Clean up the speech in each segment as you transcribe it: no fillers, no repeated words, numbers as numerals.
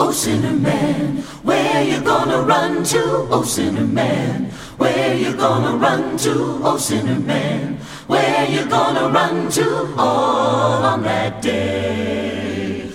oh sinner man? Where you gonna run to, oh sinner man? Where you gonna run to, oh sinner man? Where you gonna run to all on that day?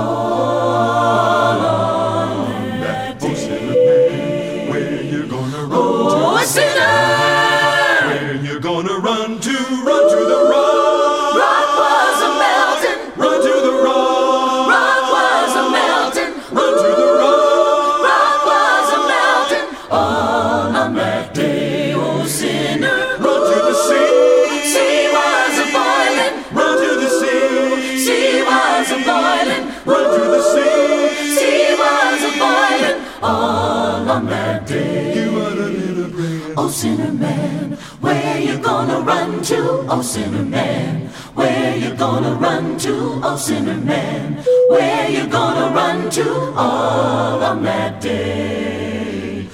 All on that day. Oh sinner man, where you gonna run to? Oh sinner! Where you gonna run to? Run to the rock. Rock was a melting. Run to the rock. Rock was a melting. Run to the rock. Rock was a melting. All on that day, oh sinner. Run to the sea. Sea was a boiling. Run to the sea. Sea was a boiling. Run to the sea. Sea was a boiling. All on that day. You ought to been a praying. Oh sinner man, where you gonna run to? Oh sinner man, where you gonna run to? Oh sinner man, where you gonna run to? All on that day.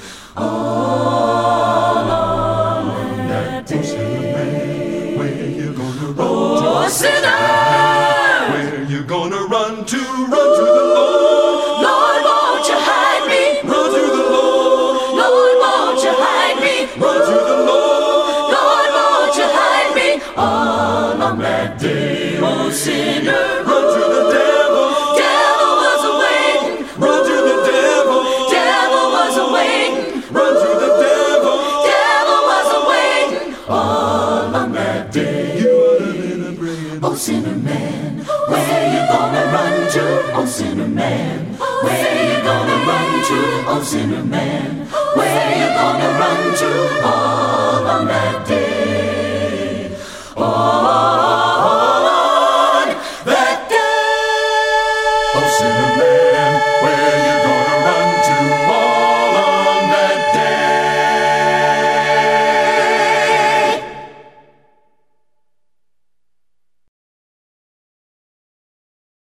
All on that Oh sinner day. man, where you gonna run to? Oh sinner, Where you gonna run to? Run to the Lord. Lord won't you hide me? Run to the Lord. Lord won't you hide me? Run to the Lord. Lord won't you hide me? All on that day, oh sinner. Run to the devil. Devil was a-waiting. Run to the devil. Devil was a-waiting. Run to the devil. Devil was a-waiting. All on that day. You ought to been a praying. Oh sinner man, where you gonna run to? Oh sinner man, where you gonna run to? Oh sinner man, where you gonna run